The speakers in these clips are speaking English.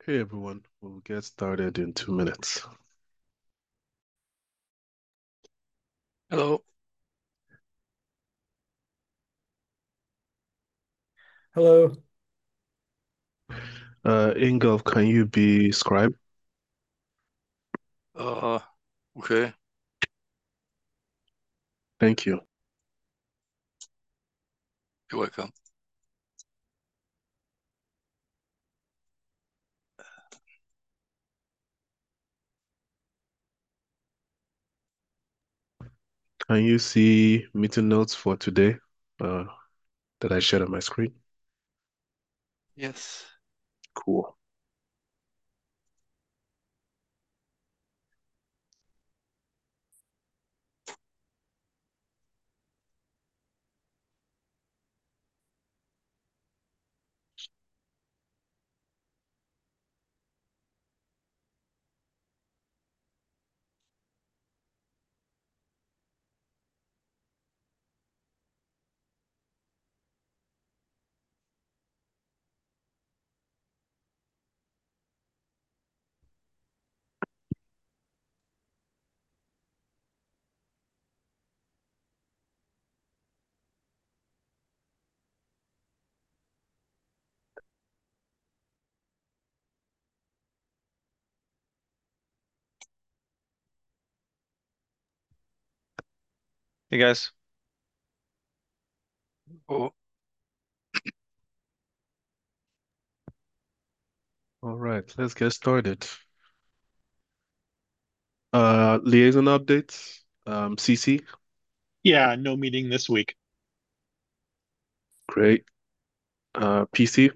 Hey everyone, we'll get started in 2 minutes. Hello. Hello. Ingolf, can you be scribe? Uh, okay. Thank you. You're welcome. Can you see meeting notes for today uh, that I shared on my screen? Yes. Cool. Hey guys. Oh, All right, let's get started. Liaison updates. CC, Yeah, no meeting this week. great. PC,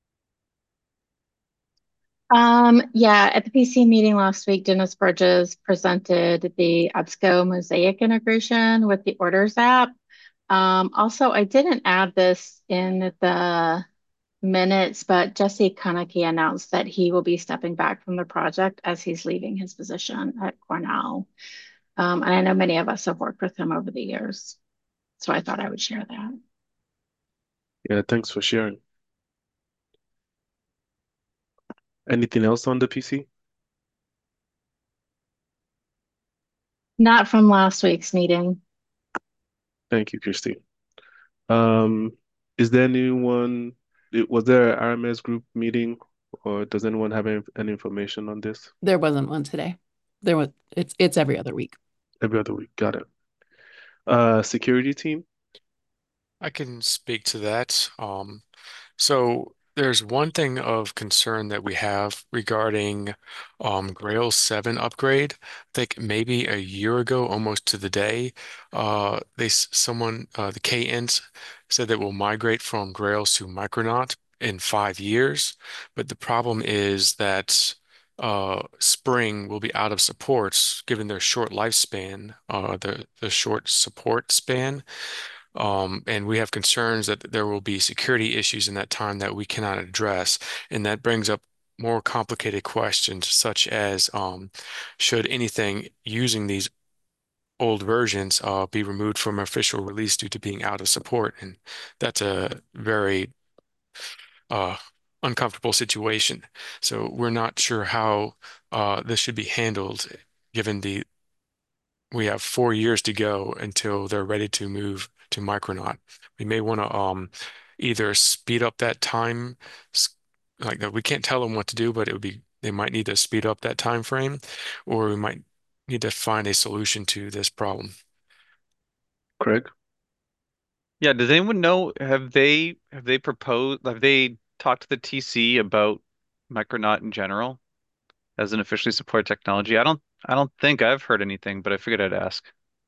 Yeah, at the PC meeting last week, Dennis Burgess presented the EBSCO Mosaic integration with the Orders app. Also, I didn't add this in the minutes, but Jesse Konecki announced that he will be stepping back from the project as he's leaving his position at Cornell. And I know many of us have worked with him over the years, so I thought I would share that. yeah, thanks for sharing. Anything else on the PC? Not from last week's meeting. Thank you, Christine. Um, is there anyone, was there an RMS group meeting, or does anyone have any information on this? There wasn't one today. It's every other week. Every other week, got it. Security team. I can speak to that. So there's one thing of concern that we have regarding Grail 7 upgrade. I think maybe a year ago, almost to the day, the KNs said that we'll migrate from Grails to Micronaut in 5 years. But the problem is that Spring will be out of supports given their short lifespan, the short support span. And we have concerns that there will be security issues in that time that we cannot address. And that brings up more complicated questions, such as should anything using these old versions be removed from official release due to being out of support? And that's a very uh, uncomfortable situation. So we're not sure how this should be handled, given we have 4 years to go until they're ready to move to Micronaut. We may want to either speed up that time, like that. We can't tell them what to do, but it would be they might need to speed up that time frame, or we might need to find a solution to this problem. Craig. Yeah, does anyone know, have they talked to the TC about Micronaut in general as an officially supported technology? I don't think I've heard anything, but I figured I'd ask.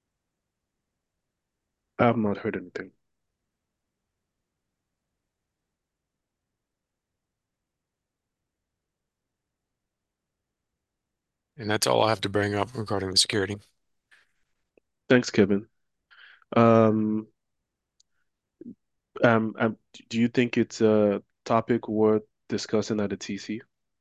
I have not heard anything. And that's all I have to bring up regarding the security. Thanks, Kevin. Um, do you think it's a topic worth discussing at the TC?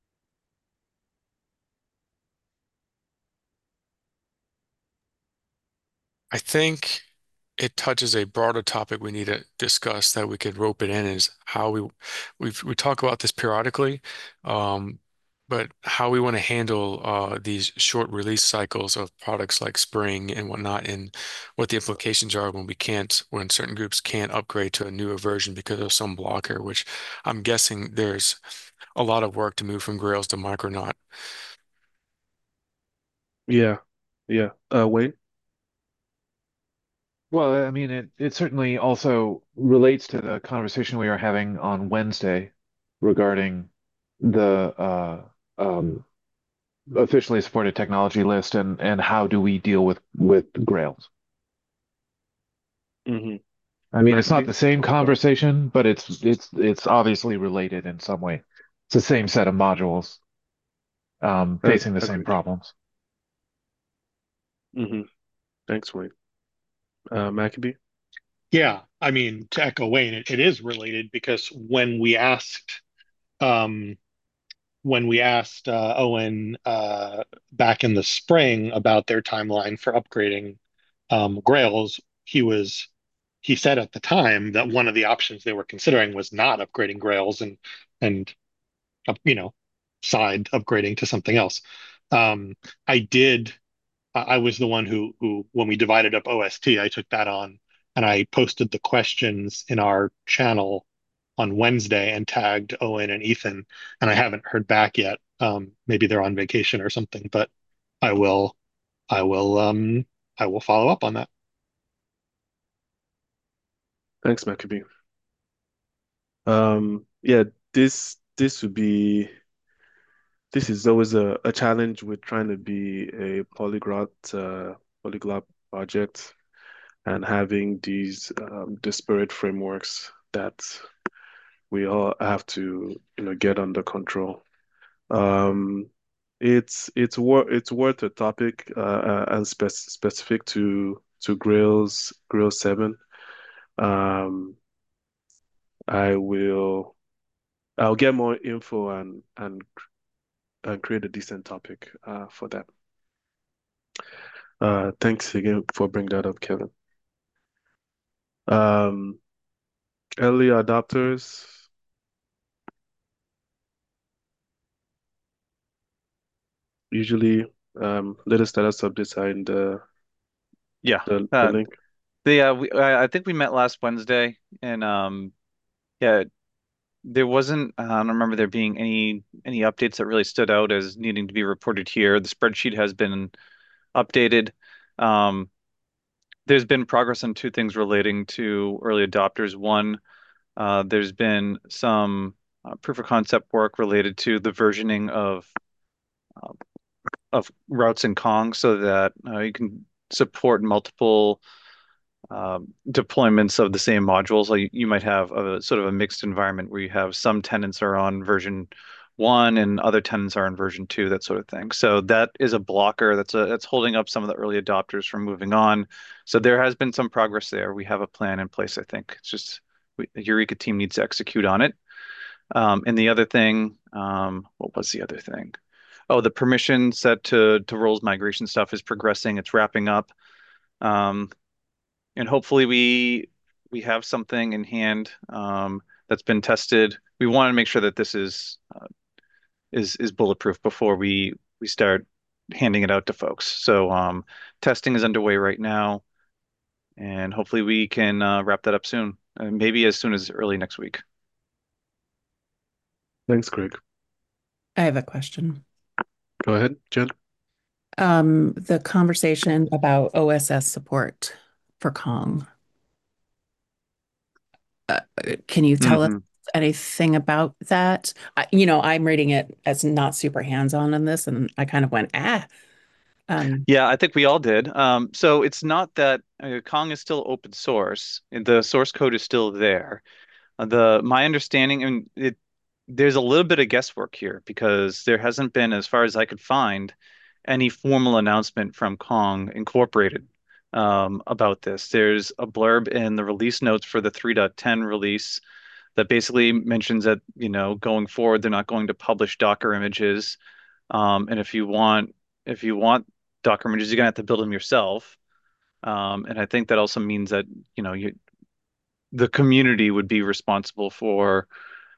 I think it touches a broader topic we need to discuss that we could rope it in is how we talk about this periodically. Um, But how we want to handle these short release cycles of products like Spring and whatnot, and what the implications are when certain groups can't upgrade to a newer version because of some blocker, which I'm guessing there's a lot of work to move from Grails to Micronaut. Yeah, yeah. Wayne? Well, I mean, it certainly also relates to the conversation we were having on Wednesday regarding the officially supported technology list and how do we deal with Grails. Mm-hmm. I mean, it's not Maccabee? the same conversation, but it's obviously related in some way. It's the same set of modules facing the same Agreed. problems. Mm-hmm. Thanks, Wayne. Maccabee? Yeah, I mean, to echo Wayne, it is related because um, when we asked Owen back in the spring about their timeline for upgrading Grails, he said at the time that one of the options they were considering was not upgrading Grails and you know, side upgrading to something else. Um, I did. I was the one who when we divided up OST, I took that on and I posted the questions in our channel on Wednesday and tagged Owen and Ethan, and I haven't heard back yet. Maybe they're on vacation or something, but I will, I will, I will follow up on that. Thanks, Maccabee. Yeah, this would be this is always a challenge with trying to be a polyglot project and having these disparate frameworks that we all have to, get under control. Um, it's worth a topic and specific to Grails 7. Um, I will I'll get more info and create a decent topic for that. Thanks again for bringing that up, Kevin. Um, Early adopters, usually latest status updates are in Yeah. the link. I think we met last Wednesday, and yeah, there wasn't. I don't remember there being any updates that really stood out as needing to be reported here. The spreadsheet has been updated. Um, there's been progress on two things relating to early adopters. One, there's been some proof of concept work related to the versioning uh, of routes in Kong so that you can support multiple deployments of the same modules. Like you might have a sort of a mixed environment where you have some tenants are on version 1 and other tenants are on version 2, that sort of thing. So that is a blocker that's holding up some of the early adopters from moving on. So there has been some progress there. We have a plan in place, I think. It's just the Eureka team needs to execute on it. And the other thing, what was the other thing? Oh, the permission set to roles migration stuff is progressing. It's wrapping up. Um, and hopefully we have something in hand that's been tested. We want to make sure that this is bulletproof before we start handing it out to folks. So testing is underway right now, and hopefully we can wrap that up soon, maybe as soon as early next week. Thanks, Greg. I have a question. Go ahead, Jen. The conversation about OSS support for Kong. Can you tell us Hmm. anything about that? I'm reading it as not super hands-on in this, and I kind of went, ah. Yeah, I think we all did. So it's not that Kong is still open source. The source code is still there. The my understanding, and there's a little bit of guesswork here because there hasn't been, as far as I could find, any formal announcement from Kong Incorporated about this. There's a blurb in the release notes for the 3.10 release that basically mentions that, going forward, they're not going to publish Docker images. And if you want Docker images, you're gonna have to build them yourself. And I think that also means that, the community would be responsible for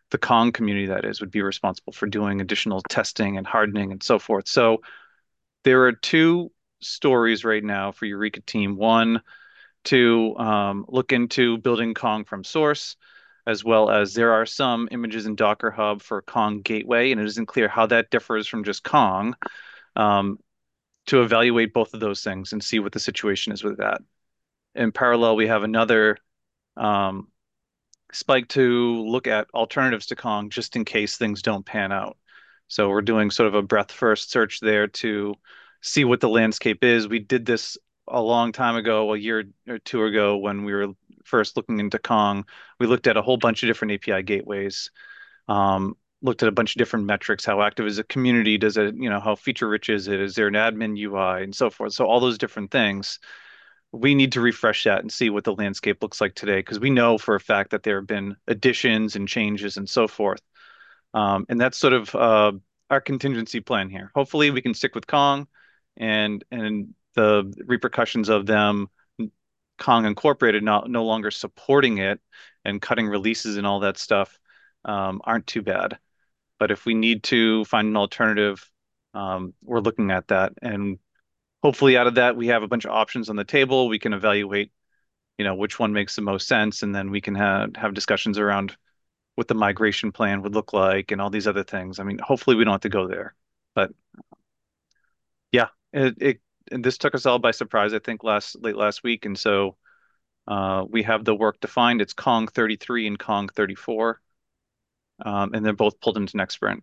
the Kong community that is would be responsible for doing additional testing and hardening and so forth. So there are two stories right now for Eureka Team. One, to look into building Kong from source, as well as there are some images in Docker Hub for Kong Gateway, and it isn't clear how that differs from just Kong, um, to evaluate both of those things and see what the situation is with that. In parallel, we have another um, Spike to look at alternatives to Kong just in case things don't pan out. So we're doing sort of a breadth first search there to see what the landscape is. We did this a long time ago, a year or two ago, when we were first looking into Kong. We looked at a whole bunch of different API gateways, looked at a bunch of different metrics. How active is a community? Does it, how feature rich is it? Is there an admin UI and so forth? So all those different things we need to refresh that and see what the landscape looks like today because we know for a fact that there have been additions and changes and so forth. And that's sort of our contingency plan here. Hopefully, we can stick with Kong, and the repercussions of them, Kong Incorporated, no longer supporting it and cutting releases and all that stuff, aren't too bad. But if we need to find an alternative, we're looking at that. And hopefully out of that, we have a bunch of options on the table. We can evaluate, which one makes the most sense, and then we can have discussions around what the migration plan would look like and all these other things. I mean, hopefully we don't have to go there, but yeah, and this took us all by surprise, I think late last week, and so we have the work defined. It's Kong 33 and Kong 34, and they're both pulled into next sprint.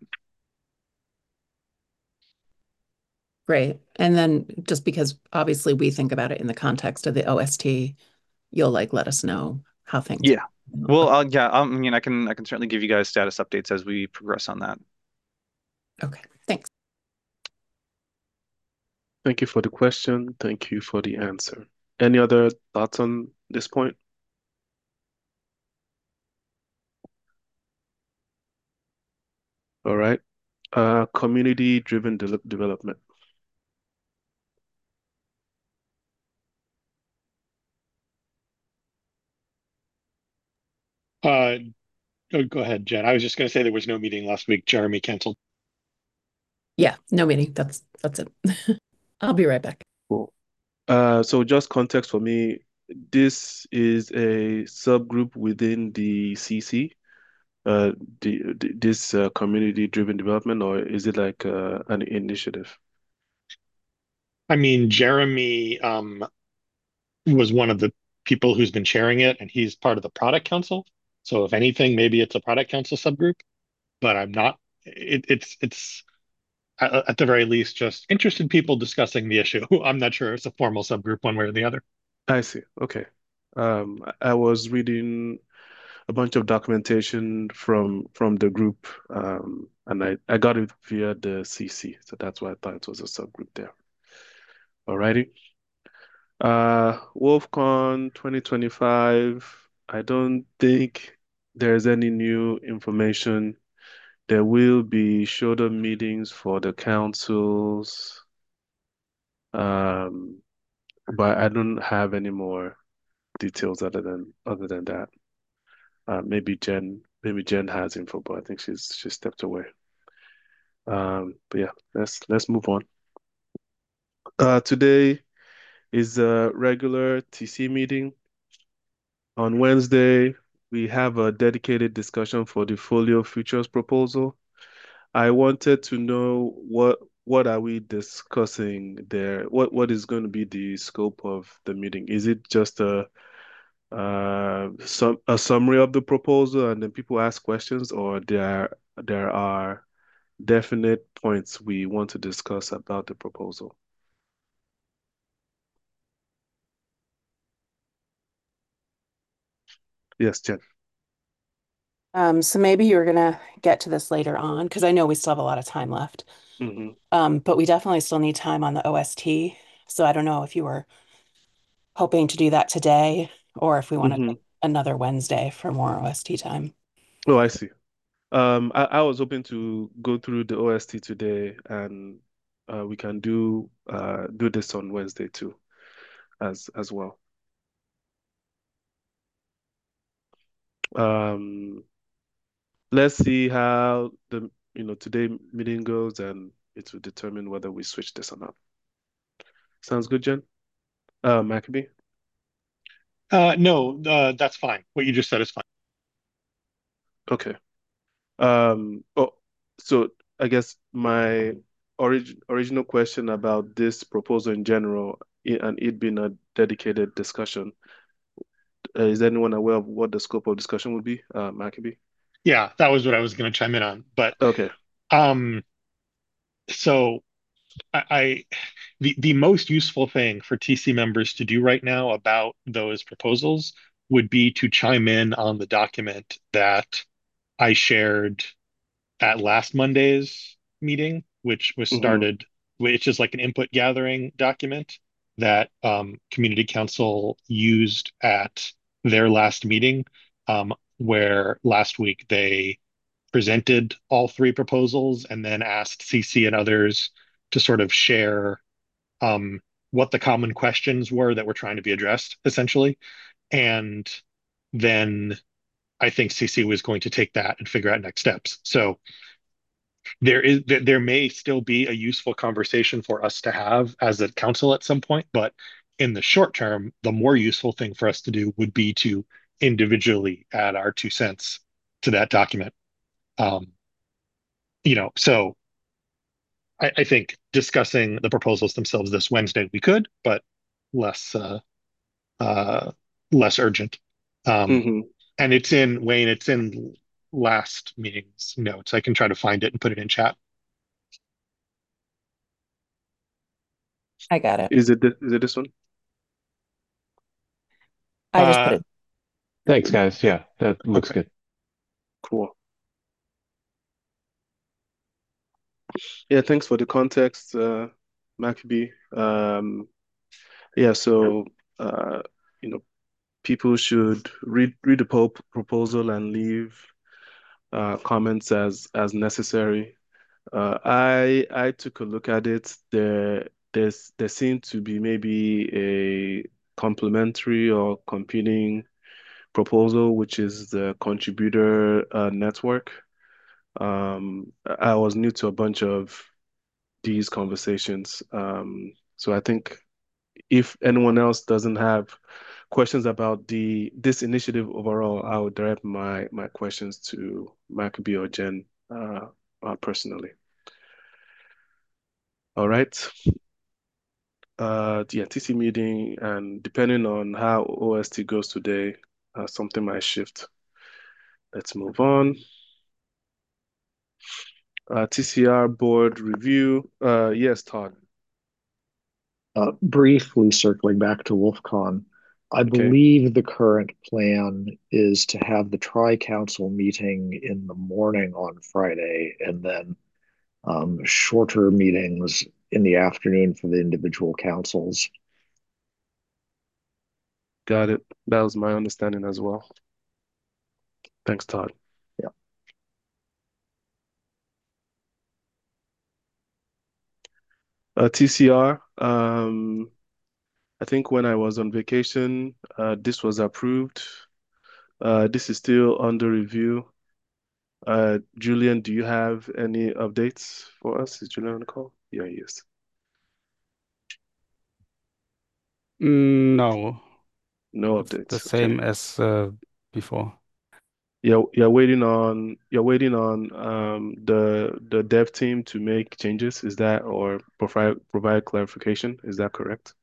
Great. And then just because obviously we think about it in the context of the OST, you'll let us know how things. Yeah. Well, yeah, I mean, I can certainly give you guys status updates as we progress on that. Okay, thanks. Thank you for the question. Thank you for the answer. Any other thoughts on this point? All right. Community-driven development. Go ahead, Jen. I was just going to say there was no meeting last week. Jeremy canceled. Yeah, no meeting. That's it. I'll be right back. Cool. So just context for me, this is a subgroup within the CC, this community-driven development, or is it like an initiative? I mean, Jeremy was one of the people who's been chairing it, and he's part of the product council. So if anything, maybe it's a product council subgroup, but I'm not. It's at the very least just interested people discussing the issue. I'm not sure it's a formal subgroup one way or the other. I see. Okay. I was reading a bunch of documentation from the group, and I got it via the CC, so that's why I thought it was a subgroup there. Alrighty. WolfCon 2025. I don't think there's any new information. There will be shorter meetings for the councils, but I don't have any more details other than that. Maybe Jen has info, but I think she stepped away. But yeah, let's move on. Today is a regular TC meeting. On Wednesday, we have a dedicated discussion for the Folio Futures proposal. I wanted to know what are we discussing there? What is going to be the scope of the meeting? Is it just a summary of the proposal and then people ask questions, or there are definite points we want to discuss about the proposal? Yes, Jen. So maybe you're gonna get to this later on because I know we still have a lot of time left. But we definitely still need time on the OST. So I don't know if you were hoping to do that today or if we want to another Wednesday for more OST time. Oh, I see. I was hoping to go through the OST today, and we can do this on Wednesday too, as well. let's see how the today meeting goes, and it will determine whether we switch this or not. Sounds good, Jen? Maccabee? No, that's fine. What you just said is fine. Okay. Oh, so I guess my original question about this proposal in general and it being a dedicated discussion, is anyone aware of what the scope of discussion would be? Maccabee? Yeah, that was what I was going to chime in on. But Okay. um, so I the most useful thing for TC members to do right now about those proposals would be to chime in on the document that I shared at last Monday's meeting, which was Mm-hmm. started, which is like an input gathering document that Community Council used at their last meeting, where last week they presented all three proposals and then asked CC and others to sort of share um, what the common questions were that were trying to be addressed, essentially. And then I think CC was going to take that and figure out next steps. So there may still be a useful conversation for us to have as a council at some point, but in the short term, the more useful thing for us to do would be to individually add our 2 cents to that document. Um, so I think discussing the proposals themselves this Wednesday we could, but less uh, less urgent. Um, Mm-hmm. and it's in Wayne, it's in last meeting's notes. I can try to find it and put it in chat. I got it. Is it this one? I just put Uh, it. Thanks, guys. Yeah, that looks okay. good. Cool. Yeah, thanks for the context, Maccabee. Yeah, so uh, you know, people should read the proposal and leave comments as necessary. I took a look at it. There seemed to be maybe a complementary or competing proposal, which is the contributor network. I was new to a bunch of these conversations. So I think if anyone else doesn't have questions about this initiative overall, I would direct my questions to Maccabee or Jen personally. All right. The TC meeting, and depending on how OST goes today, something might shift. Let's move on. TCR board review. Yes, Todd. Briefly circling back to WolfCon, I Okay. believe the current plan is to have the tri-council meeting in the morning on Friday and then shorter meetings in the afternoon for the individual councils. Got it. That was my understanding as well. Thanks, Todd. Yeah. TCR. I think when I was on vacation, this was approved. This is still under review. Julian, do you have any updates for us? Is Julian on the call? Yeah, he is. No, No it's the updates. Okay. same as before. You're waiting on the dev team to make changes. Is that or provide clarification? Is that correct?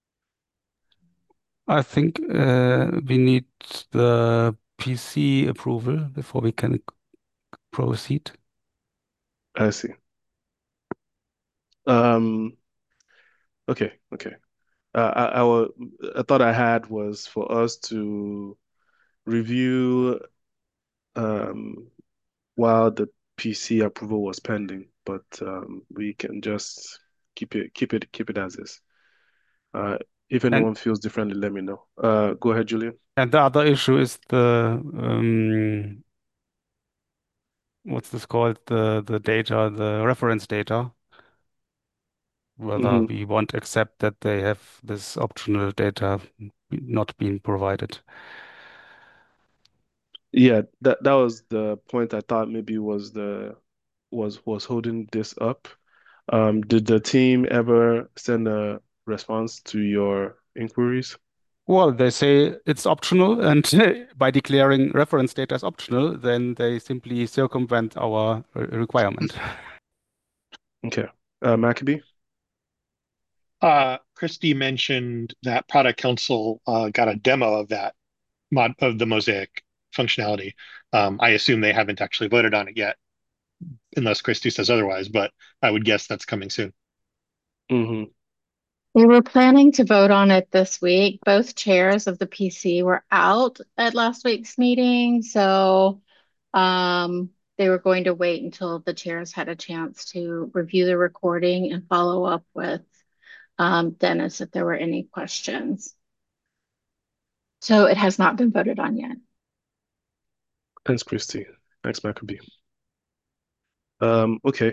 I think we need the PC approval before we can proceed. I see. Um, okay. I thought I had was for us to review um while the PC approval was pending, but we can just keep it as is. Uh, if And anyone feels differently, let me know. Go ahead, Julian. and the other issue is the what's this called? The data, the reference data, whether Hmm. we want to accept that they have this optional data not being provided. Yeah, that was the point I thought maybe was holding this up. Did the team ever send a response to your inquiries? Well, they say it's optional, and by declaring reference data as optional, then they simply circumvent our requirement. Okay. Maccabee? Christy mentioned that Product Council got a demo of that mod of the Mosaic functionality. I assume they haven't actually voted on it yet, unless Christy says otherwise, but I would guess that's coming soon. Mm-hmm. We were planning to vote on it this week. Both chairs of the PC were out at last week's meeting, so they were going to wait until the chairs had a chance to review the recording and follow up with Dennis if there were any questions. So it has not been voted on yet. Thanks, Christy. Thanks, Maccabee. Okay.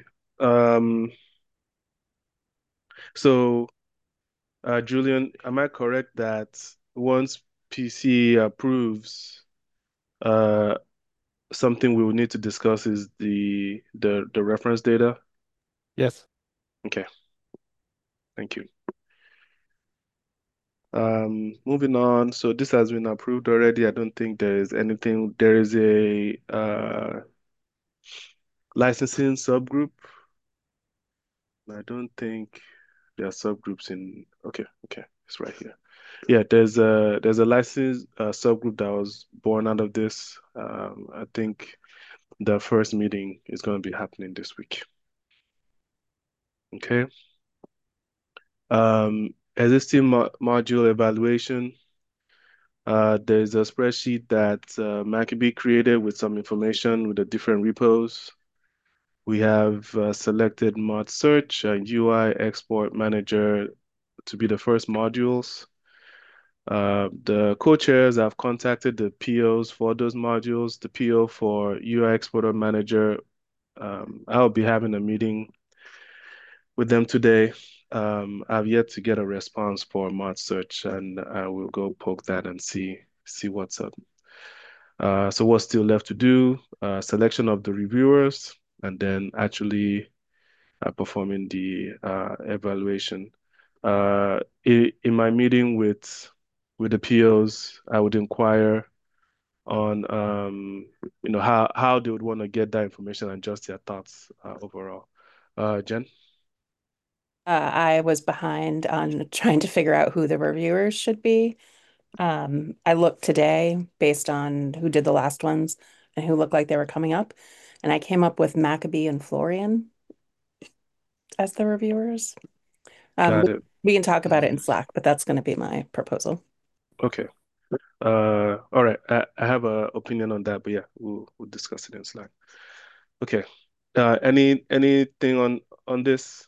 So, Julian, am I correct that once PC approves, uh, something we will need to discuss is the reference data? Yes. Okay, thank you. Moving on. So this has been approved already. I don't think there is anything. There is a licensing subgroup. I don't think there are subgroups in. Okay, it's right here. Yeah, there's a license subgroup that was born out of this. I think the first meeting is going to be happening this week. Okay. Existing module evaluation. There's a spreadsheet that Maccabee created with some information with the different repos. We have selected mod search and UI export manager to be the first modules. The co-chairs have contacted the POs for those modules. The PO for UI exporter manager, I'll be having a meeting with them today. I've yet to get a response for mod search, and I will go poke that and see what's up. So what's still left to do? Selection of the reviewers, and then actually performing the evaluation. In my meeting with the POs, I would inquire on how they would want to get that information and just their thoughts overall. Jen? I was behind on trying to figure out who the reviewers should be. I looked today based on who did the last ones and who looked like they were coming up, and I came up with Maccabee and Florian as the reviewers. Got it. We can talk about it in Slack, but that's going to be my proposal. Okay. All right. I have an opinion on that, but yeah, we'll discuss it in Slack. Okay. Anything on this?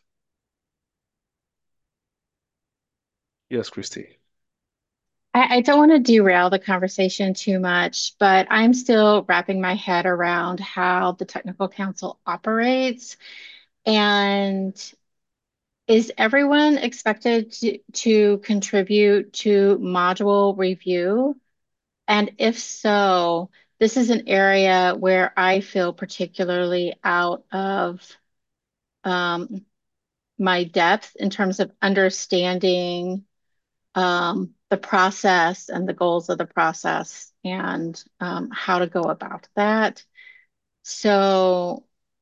Yes, Christy. I don't want to derail the conversation too much, but I'm still wrapping my head around how the technical council operates. And is everyone expected to contribute to module review? And if so, this is an area where I feel particularly out of my depth in terms of understanding the process and the goals of the process and how to go about that. So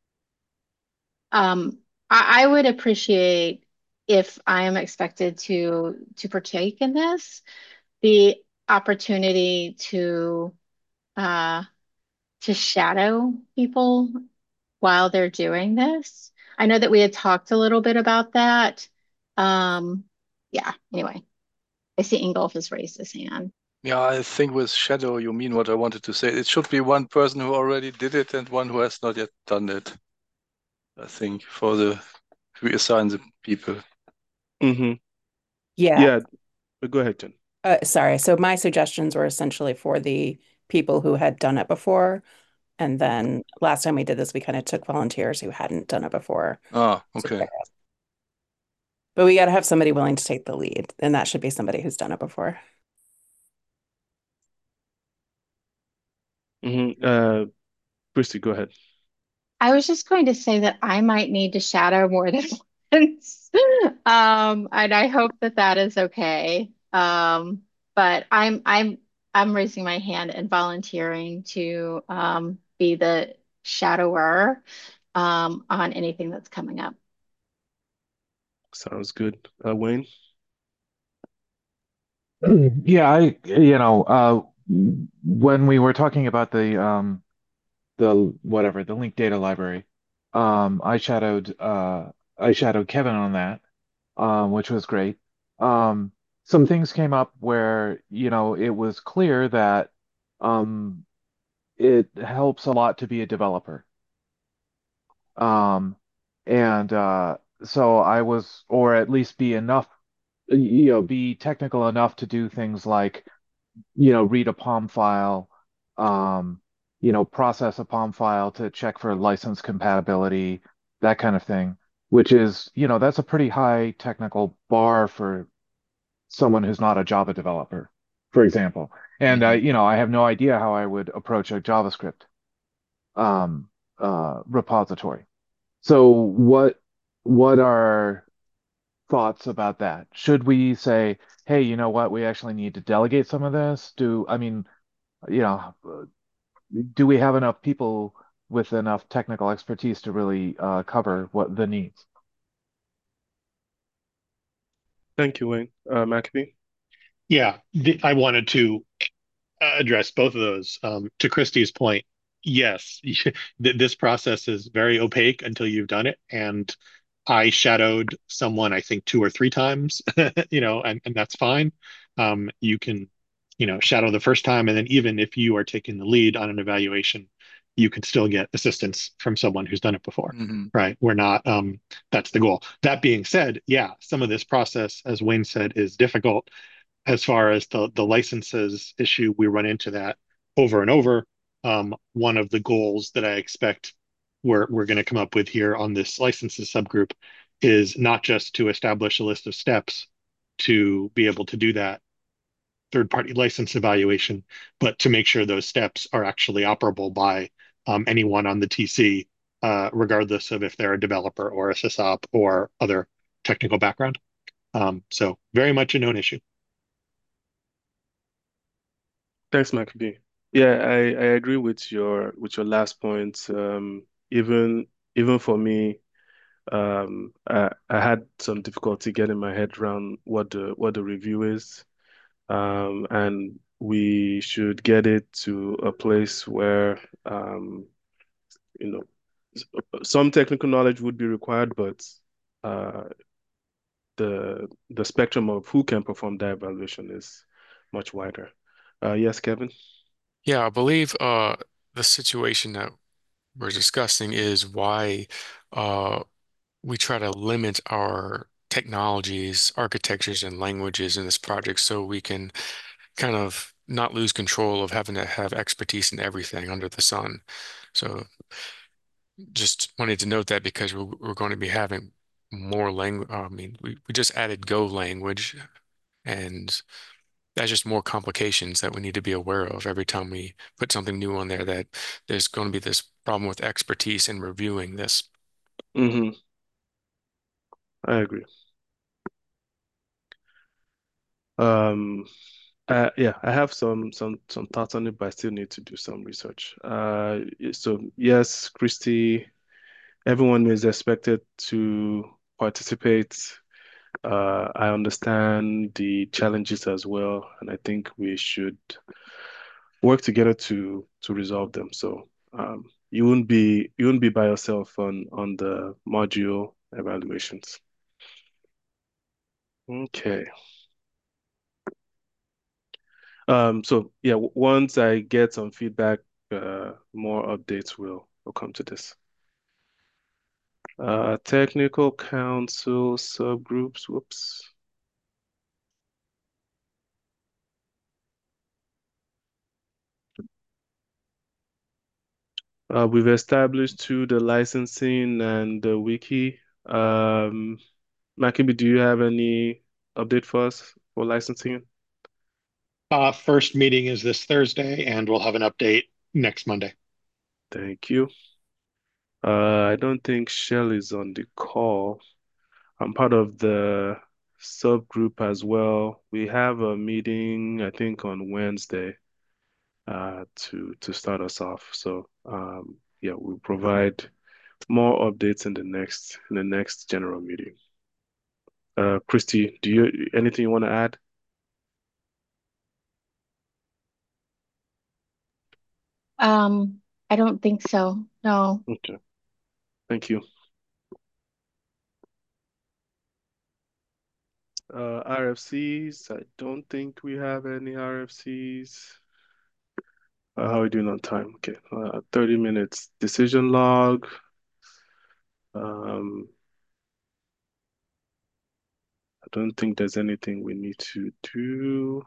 I would appreciate if I am expected to partake in this, the opportunity uh, to shadow people while they're doing this. I know that we had talked a little bit about that. Yeah, anyway, I see Ingolf has raised his hand. Yeah, I think with shadow, you mean what I wanted to say. It should be one person who already did it and one who has not yet done it. I think we assign the people. Mm-hmm. Yeah. Yeah, but go ahead, Jen. Sorry. So my suggestions were essentially for the people who had done it before. And then last time we did this, we kind of took volunteers who hadn't done it before. Ah, okay. But we got to have somebody willing to take the lead, and that should be somebody who's done it before. Christy, go ahead. I was just going to say that I might need to shadow more than once. And I hope that that is okay. But I'm raising my hand and volunteering to be the shadower on anything that's coming up. Sounds good. Wayne? Yeah, when we were talking about the linked data library, um, I shadowed uh, I shadowed Kevin on that, which was great. Um, some things came up where, it was clear that um, it helps a lot to be a developer. Um, and so I was, or at least be enough, be technical enough to do things like, read a POM file, um, process a POM file to check for license compatibility, that kind of thing, which is, that's a pretty high technical bar for someone who's not a Java developer, for example. And I have no idea how I would approach a JavaScript um, repository. So what are thoughts about that? Should we say, hey, you know what, we actually need to delegate some of this? You know, do we have enough people with enough technical expertise to really cover what the needs? Thank you, Wayne. Maccabee? Yeah, I wanted to address both of those. To Christie's point, yes, this process is very opaque until you've done it. And I shadowed someone, I think, two or three times, and that's fine. You can, shadow the first time, and then even if you are taking the lead on an evaluation, you can still get assistance from someone who's done it before, right? We're not, that's the goal. That being said, yeah, some of this process, as Wayne said, is difficult as far as the licenses issue. We run into that over and over. One of the goals that I expect we're going to come up with here on this licenses subgroup is not just to establish a list of steps to be able to do that third-party license evaluation, but to make sure those steps are actually operable by anyone on the TC, regardless of if they're a developer or a sysop or other technical background. So very much a known issue. Thanks, Maccabee. Yeah, I agree with your last point. Even even for me, I had some difficulty getting my head around what the review is. And we should get it to a place where you know some technical knowledge would be required, but uh, the spectrum of who can perform that evaluation is much wider. Yes, Kevin? Yeah, I believe the situation that we're discussing is why uh, we try to limit our technologies, architectures, and languages in this project so we can kind of not lose control of having to have expertise in everything under the sun. So just wanted to note that because we're going to be having more language. I mean, we just added Go language, and that's just more complications that we need to be aware of every time we put something new on there, that there's going to be this problem with expertise in reviewing this. Mm-hmm. I agree. Um, yeah, I have some thoughts on it, but I still need to do some research. So yes, Christy, everyone is expected to participate. I understand the challenges as well, and I think we should work together to resolve them. So you wouldn't be by yourself on the module evaluations. Okay. So yeah, once I get some feedback, more updates will come to this. Technical council subgroups. Whoops. We've established the licensing and the wiki. Makibi, do you have any update for us for licensing? First meeting is this Thursday, and we'll have an update next Monday. Thank you. I don't think Shell is on the call. I'm part of the subgroup as well. We have a meeting, I think, on Wednesday, to start us off. So yeah, we'll provide more updates in the next general meeting. Christy, do you anything you want to add? I don't think so. No. Okay, thank you. RFCs, I don't think we have any RFCs. How are we doing on time? Okay, 30 minutes. Decision log. I don't think there's anything we need to do.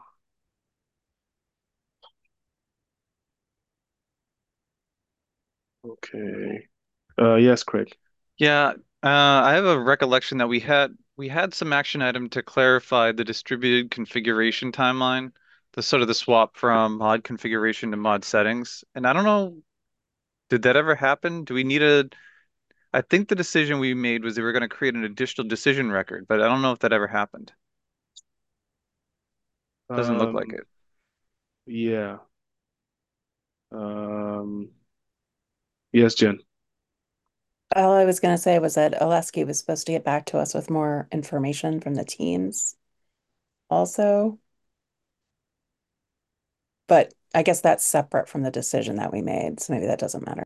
Okay. Yes, Craig. Yeah, I have a recollection that we had some action item to clarify the distributed configuration timeline, the sort of the swap from mod configuration to mod settings. And I don't know, did that ever happen? Do we need a I think the decision we made was that we were going to create an additional decision record, but I don't know if that ever happened. Doesn't look like it. Yeah. Um, yes, Jen. All I was going to say was that Oleski was supposed to get back to us with more information from the teams also. But I guess that's separate from the decision that we made, so maybe that doesn't matter.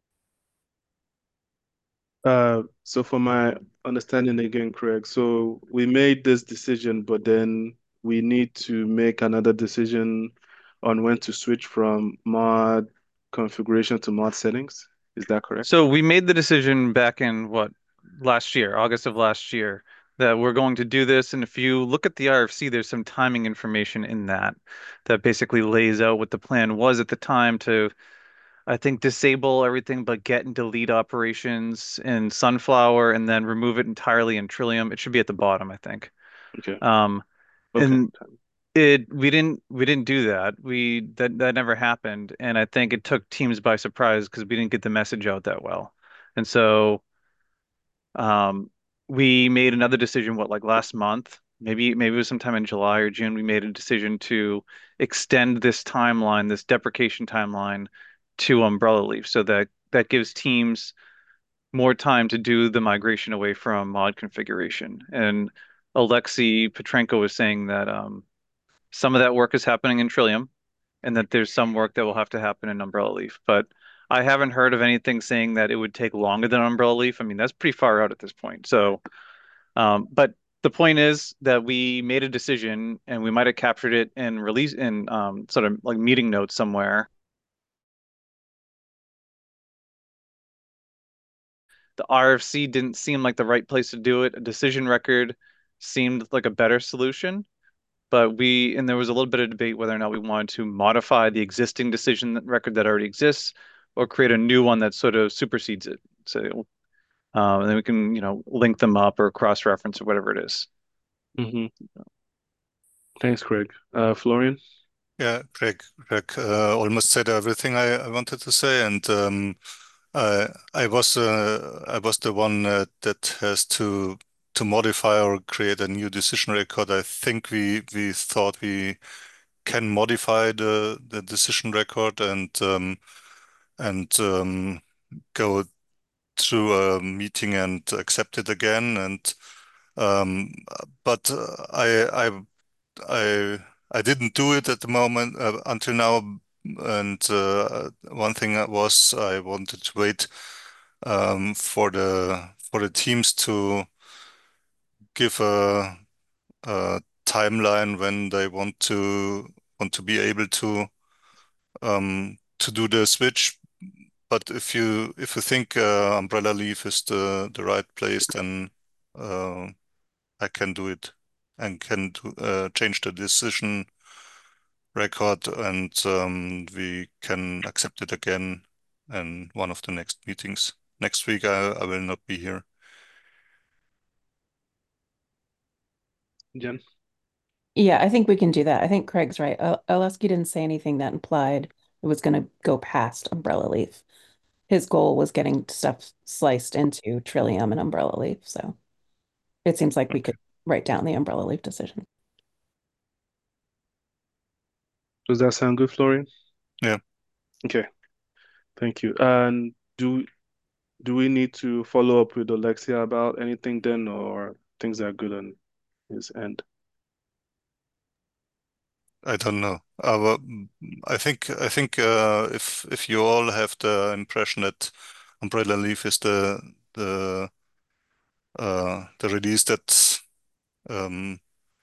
So for my understanding again, Craig, so we made this decision, but then we need to make another decision on when to switch from mod configuration to mod settings. Is that correct? So we made the decision back in what, last year, August of last year, that we're going to do this. And if you look at the RFC, there's some timing information in that that basically lays out what the plan was at the time to, I think, disable everything but get and delete operations in Sunflower and then remove it entirely in Trillium. It should be at the bottom, I think. Okay. Um, Okay. and we didn't do that. That never happened, and I think it took teams by surprise because we didn't get the message out that well. And so um, we made another decision, what, like last month, maybe it was sometime in July or June, we made a decision to extend this timeline, this deprecation timeline to Umbrella Leaf, so that gives teams more time to do the migration away from mod configuration. And Alexei Petrenko was saying that some of that work is happening in Trillium, and that there's some work that will have to happen in Umbrella Leaf. But I haven't heard of anything saying that it would take longer than Umbrella Leaf. I mean, that's pretty far out at this point. So, but the point is that we made a decision, and we might have captured it in release in sort of like meeting notes somewhere. The RFC didn't seem like the right place to do it. A decision record seemed like a better solution. But and there was a little bit of debate whether or not we wanted to modify the existing decision record that already exists or create a new one that sort of supersedes it. So, and then we can, link them up or cross-reference or whatever it is. Mm-hmm. Thanks, Craig. Florian? Yeah, Greg almost said everything I wanted to say, and I was the one that has to modify or create a new decision record. I think we thought we can modify the decision record and go through a meeting and accept it again. And but I I didn't do it at the moment until now. And one thing was I wanted to wait for the teams to give a timeline when they want to be able to do the switch. But if you think Umbrella Leaf is the right place, then uh, I can do it and can change the decision record, and we can accept it again in one of the next meetings. Next week, I will not be here. Jen? Yeah, I think we can do that. I think Craig's right. Oleski didn't say anything that implied it was going to go past Umbrella Leaf. His goal was getting stuff sliced into Trillium and Umbrella Leaf. So it seems like we Okay. could write down the Umbrella Leaf decision. Does that sound good, Florian? Yeah. Okay, thank you. And do we need to follow up with Alexia about anything then, or things are good on his end? I don't know. I think if you all have the impression that Umbrella Leaf is the release that um,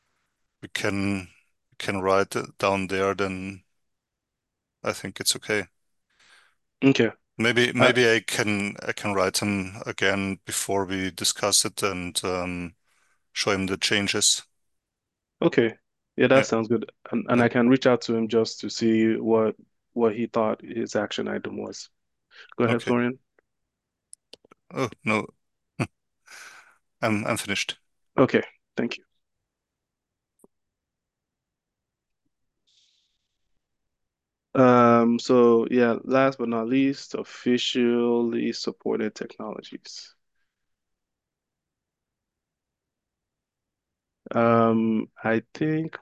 we can write it down there, then I think it's okay. Okay. Maybe Uh, maybe I can write him again before we discuss it and show him the changes. okay. Yeah, that Yeah. sounds good. And Yeah. I can reach out to him just to see what he thought his action item was. Go ahead, Okay. Florian. Oh no, I'm finished. Okay, thank you. So yeah, last but not least, officially supported technologies. I think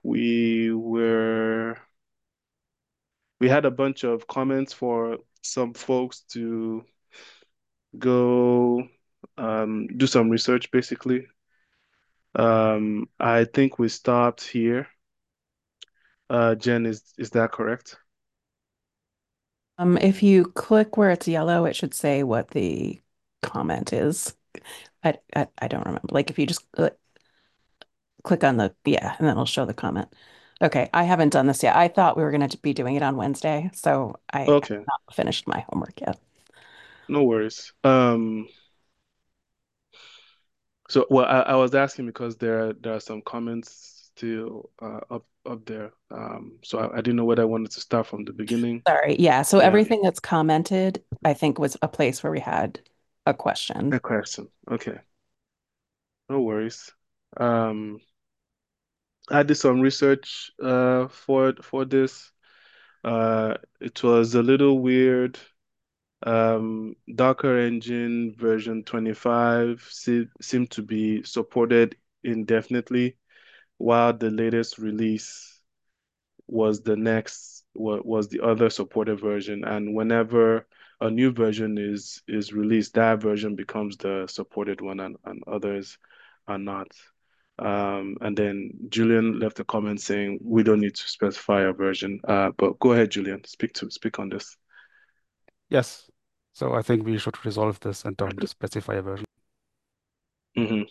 we had a bunch of comments for some folks to go do some research basically. I think we stopped here. Jen, is that correct? If you click where it's yellow, it should say what the comment is. I don't remember. Like if you just click on the, yeah, and then it'll show the comment. Okay, I haven't done this yet. I thought we were going to be doing it on Wednesday, so I have Okay, not finished my homework yet. no worries. So well, I was asking because there are some comments still up there. So I didn't know whether I wanted to start from the beginning. Sorry. Yeah, so Yeah, everything that's commented, I think was a place where we had a question. a question. Okay, no worries. Um, I did some research for this. It was a little weird. Docker Engine version 25 seemed to be supported indefinitely, while the latest release was was the other supported version. And whenever a new version is released, that version becomes the supported one, and others are not. And then Julian left a comment saying we don't need to specify a version. But go ahead, Julian, speak on this. Yes. So I think we should resolve this and don't specify a version. Hmm.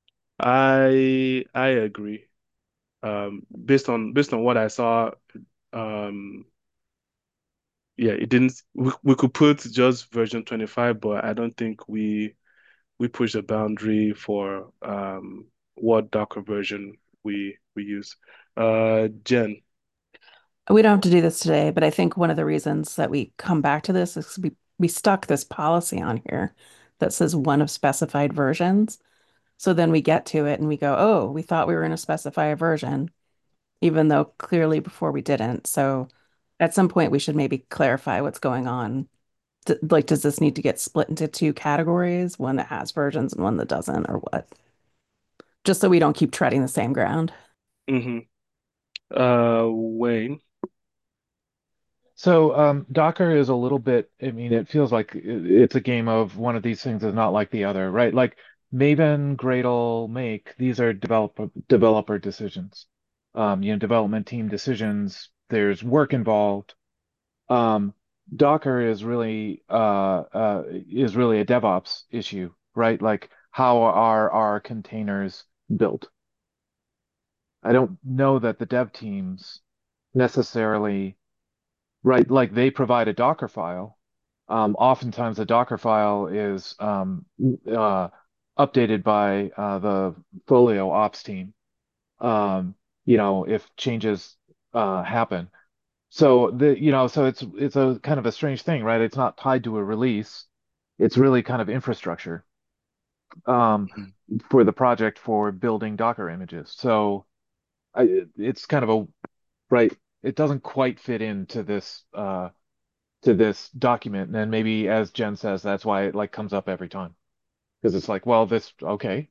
I agree. Based on what I saw, um, yeah, it didn't. We could put just version 25, but I don't think we push the boundary for what Docker version we use. Jen. We don't have to do this today, but I think one of the reasons that we come back to this is we stuck this policy on here that says one of specified versions. So then we get to it and we go, oh, we thought we were going to specify a version, even though clearly before we didn't. So at some point we should maybe clarify what's going on. Like, does this need to get split into two categories, one that has versions and one that doesn't, or what? Just so we don't keep treading the same ground. Hmm. Wayne. So Docker is a little bit, I mean, it feels like it's a game of one of these things is not like the other, right? Like Maven, Gradle, Make, these are developer decisions. Development team decisions. There's work involved. Um, Docker is really a DevOps issue, right? Like how are our containers built? I don't know that the dev teams necessarily, right? Like they provide a Docker file. Oftentimes, a Docker file is uh, updated by the Folio ops team. Um, if changes happen. So it's a kind of a strange thing, right? It's not tied to a release. It's really kind of infrastructure um, Mhm. for the project for building Docker images. So it's kind of a right. It doesn't quite fit into this. to this document. And then maybe, as Jen says, that's why it like comes up every time because it's like, well, this okay.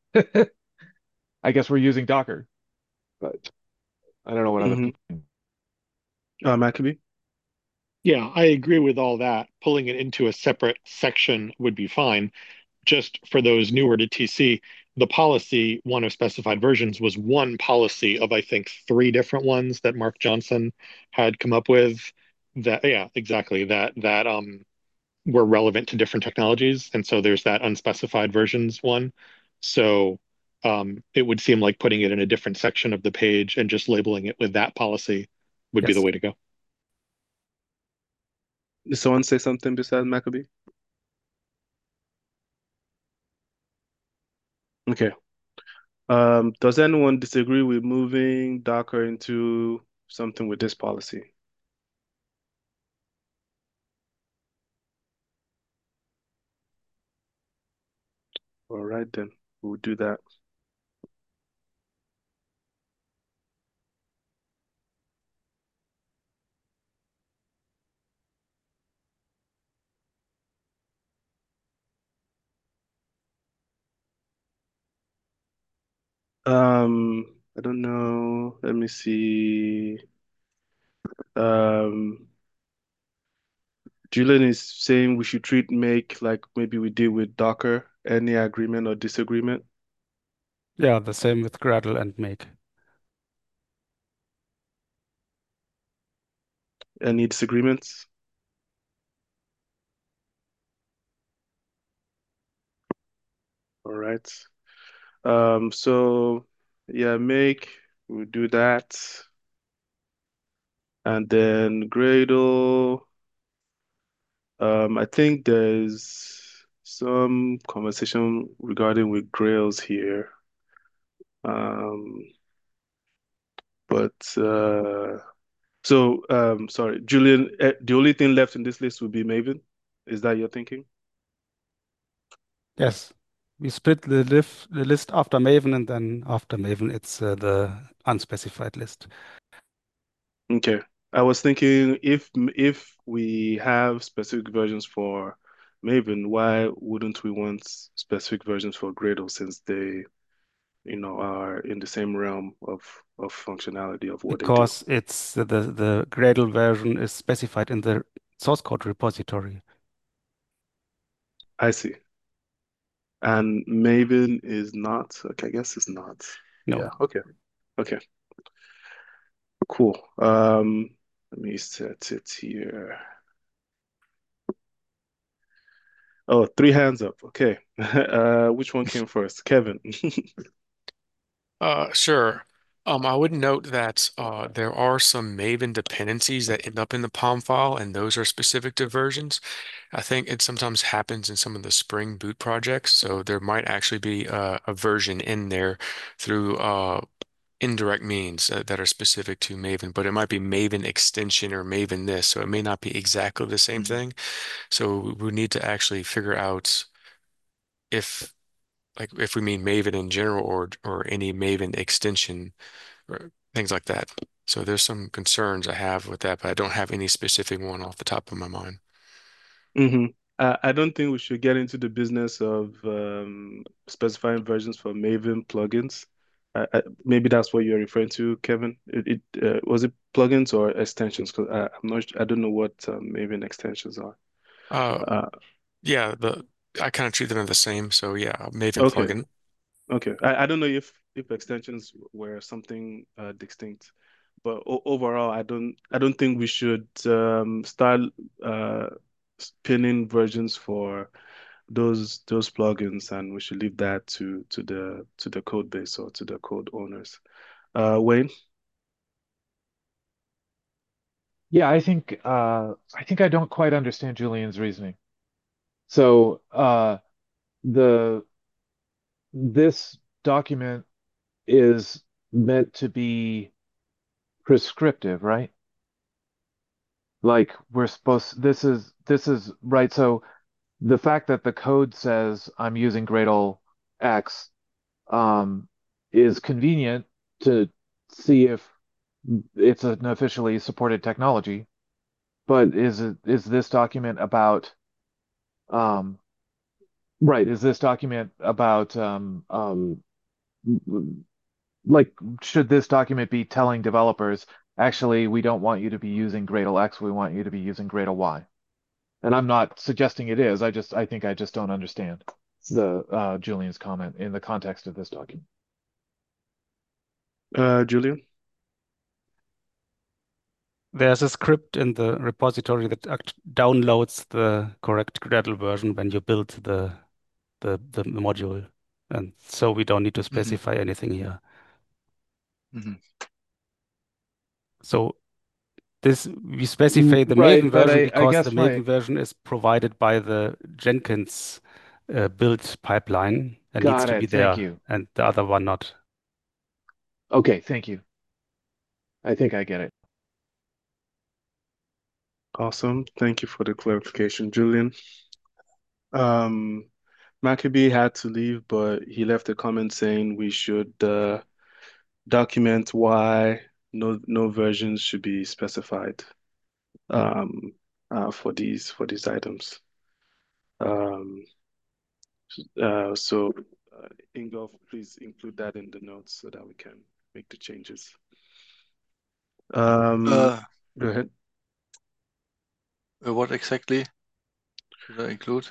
I guess we're using Docker, but I don't know what other Mm-hmm. people think. Maccabee? Yeah, I agree with all that. Pulling it into a separate section would be fine. Just for those newer to TC, the policy, one of specified versions, was one policy of, I think, three different ones that Mark Johnson had come up with. That, yeah, exactly. That were relevant to different technologies. And so there's that unspecified versions one. So it would seem like putting it in a different section of the page and just labeling it with that policy would be the Yes. way to go. Did someone say something besides Maccabee? Okay. Does anyone disagree with moving Docker into something with this policy? All right, then we'll do that. I don't know. Let me see. Um, Julian is saying we should treat make like maybe we did with Docker. Any agreement or disagreement? Yeah, the same with Gradle and make. Any disagreements? All right. So yeah, make we'll do that. And then Gradle. I think there's some conversation regarding with Grails here. Um, but sorry, Julian, the only thing left in this list would be Maven. Is that your thinking? Yes. We split the list after Maven, and then after Maven, it's the unspecified list. Okay. I was thinking if we have specific versions for Maven, why wouldn't we want specific versions for Gradle since they, are in the same realm of functionality of what they do? Because it's the Gradle version is specified in the source code repository. I see. And Maven is not. Okay, I guess it's not. No. Yeah. Okay. Okay. Cool. Let me set it here. Oh, three hands up. Okay. Which one came first? Kevin. Sure. I would note that there are some Maven dependencies that end up in the POM file, and those are specific to versions. I think it sometimes happens in some of the Spring Boot projects, so there might actually be a version in there through indirect means that are specific to Maven, but it might be Maven extension or Maven this, so it may not be exactly the same thing. So we need to actually figure out if if we mean Maven in general or any Maven extension or things like that. So there's some concerns I have with that, but I don't have any specific one off the top of my mind. hmm I don't think we should get into the business of specifying versions for Maven plugins. Maybe that's what you're referring to, Kevin. Was it plugins or extensions? Because I'm not. I don't know what Maven extensions are. Uh, Uh, yeah, I kind of treat them as the same. So yeah, Maven okay, plugin. okay. I don't know if extensions were something distinct, but overall, I don't think we should start uh, pinning versions for those plugins, and we should leave that to the code base or to the code owners. Wayne? Yeah, I think I don't quite understand Julian's reasoning. So the this document is meant to be prescriptive, right? Like we're supposed this is right. So the fact that the code says I'm using Gradle X um, is convenient to see if it's an officially supported technology. But is this document about right, is this document about like should this document be telling developers, actually, we don't want you to be using Gradle X, we want you to be using Gradle Y? And I'm not suggesting it is. I think I just don't understand the Julian's comment in the context of this document. Julian? There's a script in the repository that downloads the correct Gradle version when you build the module. And so we don't need to specify anything here. So this we specify the Right, Maven but version I because the guess my Maven version is provided by the Jenkins build pipeline and needs got to be it. Thank there, you. and the other one not. Okay, thank you. I think I get it. Awesome. Thank you for the clarification, Julian. Maccabee had to leave, but he left a comment saying we should document why no versions should be specified um, for these items. Um, so Ingolf, please include that in the notes so that we can make the changes. Go ahead. What exactly should I include?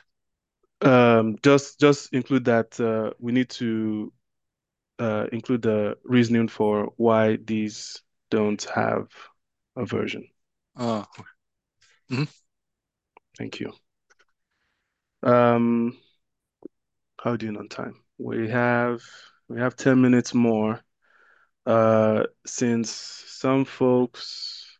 Just include that we need to include the reasoning for why these don't have a version. Oh. Thank you. How are we doing on time? We have 10 minutes more. Since some folks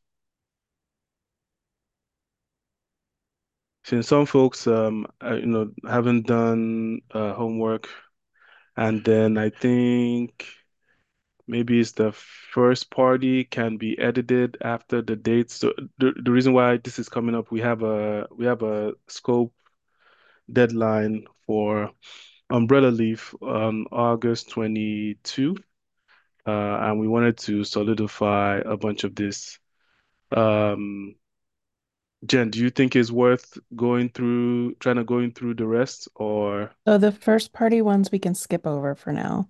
haven't done homework, and then I think maybe it's the first party can be edited after the date. So the reason why this is coming up, we have a scope deadline for Umbrella Leaf on August 22, and we wanted to solidify a bunch of this. Um, Jen, do you think it's worth trying to going through the rest, or? So the first party ones we can skip over for now.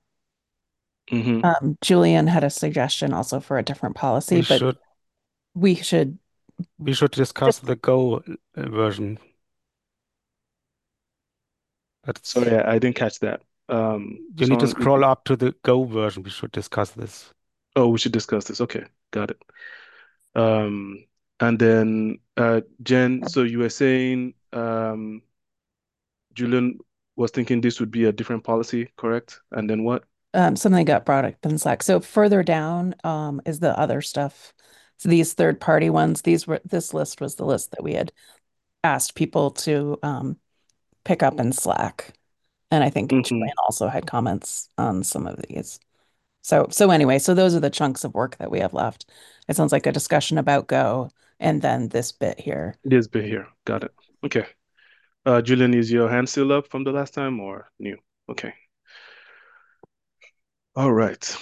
Mhm. Julian had a suggestion also for a different policy, We but should we should discuss the Go version. Sorry, I didn't catch that. You need to scroll up to the Go version. We should discuss this. Oh, we should discuss this. Okay, got it. And then Jen, so you were saying Julian was thinking this would be a different policy, correct? And then what? something got brought up in Slack. So further down is the other stuff. So these third party ones, this list was the list that we had asked people to pick up in Slack. And I think Julian also had comments on some of these. So anyway, so those are the chunks of work that we have left. It sounds like a discussion about Go and then this bit here. This bit here. Got it. Okay. Julian, is your hand still up from the last time or new? Okay. All right.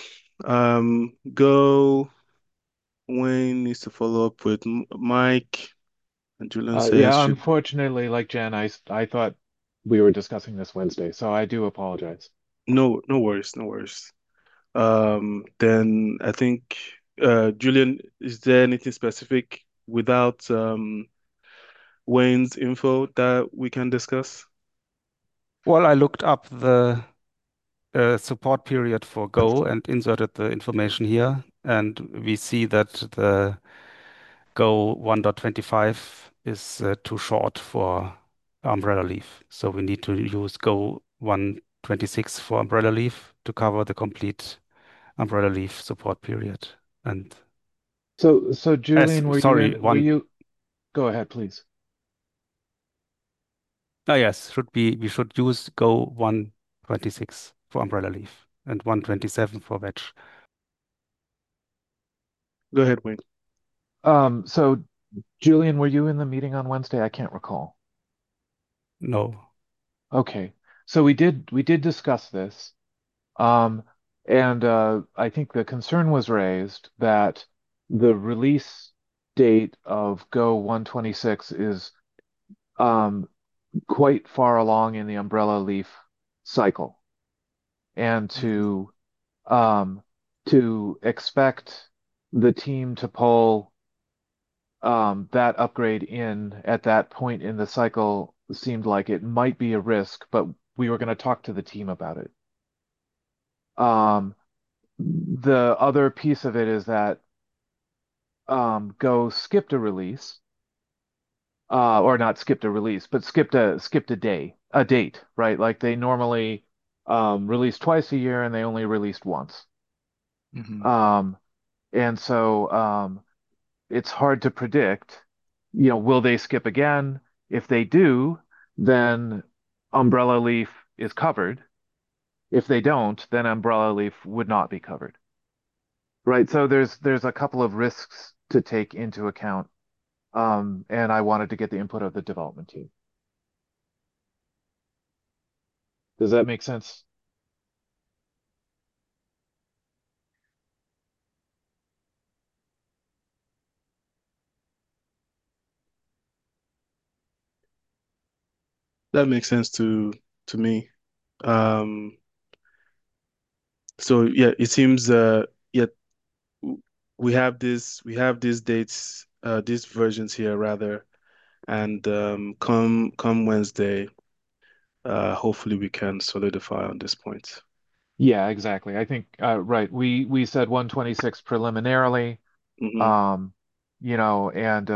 Go. Wayne needs to follow up with Mike. And Julian says Yeah, should. unfortunately, like Jen, I thought we were discussing this Wednesday, so I do apologize. No, no worries, no worries. Then I think, Julian, is there anything specific without Wayne's info that we can discuss? Well, I looked up the support period for Go and inserted the information here, and we see that the Go 1.25 is too short for Umbrella Leaf. So we need to use Go 1.26 for Umbrella Leaf to cover the complete Umbrella Leaf support period. And So Julian, sorry, were you go ahead, please. Yes, we should use Go 1.26 for Umbrella Leaf and 1.27 for Wedge. Go ahead, Wayne. So Julian, were you in the meeting on Wednesday? I can't recall. No. Okay. So we did discuss this. And I think the concern was raised that the release date of Go 126 is quite far along in the umbrella leaf cycle, and to expect the team to pull that upgrade in at that point in the cycle seemed like it might be a risk, but we were going to talk to the team about it. The other piece of it is that Go skipped a release, or not skipped a release, but skipped a date, right? Like they normally release twice a year, and they only released once. Mhm. And so it's hard to predict, will they skip again? If they do, then Umbrella Leaf is covered. If they don't, then Umbrella Leaf would not be covered. Right. So there's a couple of risks to take into account. And I wanted to get the input of the development team. Does that make sense? That makes sense to me. Um, so yeah, it seems yeah, we have these dates, these versions here rather, and come Wednesday, hopefully we can solidify on this point. Yeah, exactly. I think right. We said 126 preliminarily. Hmm. Um, and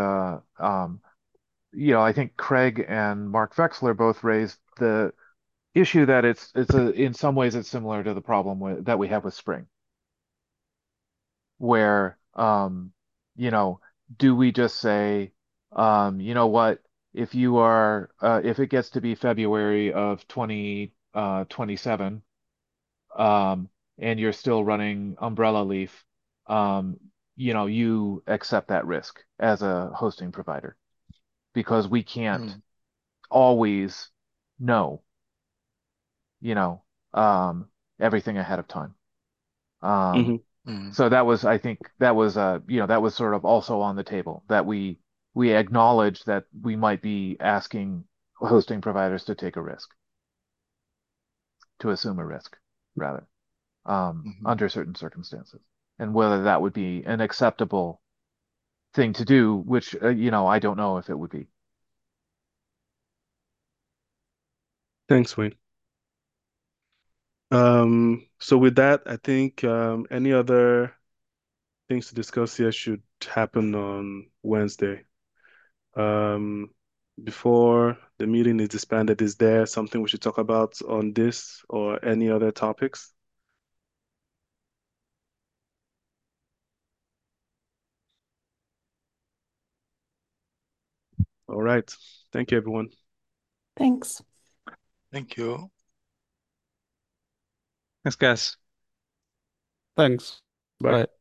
I think Craig and Mark Vexler both raised the issue that in some ways it's similar to the problem that we have with Spring, where you know, do we just say, you know what, if it gets to be February of 2027, and you're still running Umbrella Leaf, um, you accept that risk as a hosting provider because we can't Mm. always know, you know, everything ahead of time. Um, Hmm. Mm. so I think that was that was sort of also on the table that we acknowledge that we might be asking hosting providers to take a risk, to assume a risk rather, Mhm. under certain circumstances, and whether that would be an acceptable thing to do, which I don't know if it would be. Thanks, Wayne. So with that, I think any other things to discuss here should happen on Wednesday. Um, Before the meeting is disbanded, is there something we should talk about on this or any other topics? All right. Thank you, everyone. Thanks. Thank you. Thanks, guys. Thanks. Bye. Bye.